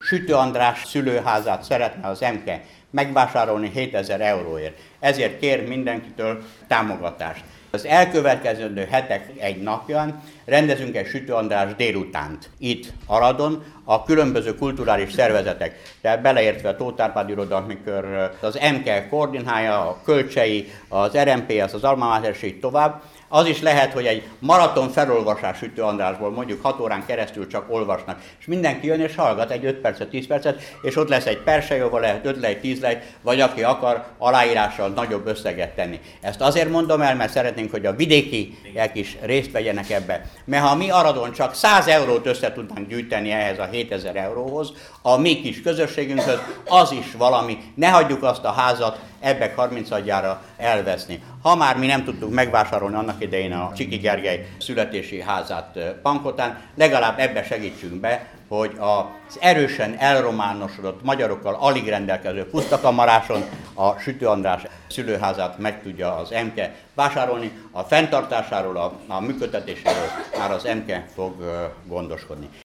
Sütő András szülőházát szeretne az MK megvásárolni 7000 euróért. Ezért kér mindenkitől támogatást. Az elkövetkezendő hetek egy napján rendezünk egy Sütő András délutánt itt Aradon, a különböző kulturális szervezetek, tehát beleértve a Tóth Árpád Irodalmi Kör, az MK koordinálja, a Kölcsei, az RMP, az Alma Mater, és így tovább. Az is lehet, hogy egy maraton felolvasás Sütő Andrásból, mondjuk 6 órán keresztül csak olvasnak, és mindenki jön és hallgat egy 5 percet, 10 percet, és ott lesz egy persejova, lehet 5 lej, 10 lej, vagy aki akar aláírással nagyobb összeget tenni. Ezt azért mondom el, mert szeretnénk, hogy a vidékiek is részt vegyenek ebbe. Mert ha mi Aradon csak 100 eurót össze tudnánk gyűjteni ehhez a 7000 euróhoz, a mi kis közösségünkhöz, az is valami. Ne hagyjuk azt a házat ebbek 30-adjára elveszni. Ha már mi nem tudtuk megvásárolni annak idején a Csiki Gergely születési házát Pankotán, legalább ebbe segítsünk be, hogy az erősen elrománosodott magyarokkal alig rendelkező Pusztakamaráson a Sütő András szülőházát meg tudja az MK vásárolni. A fenntartásáról, a működtetéséről már az MK fog gondoskodni.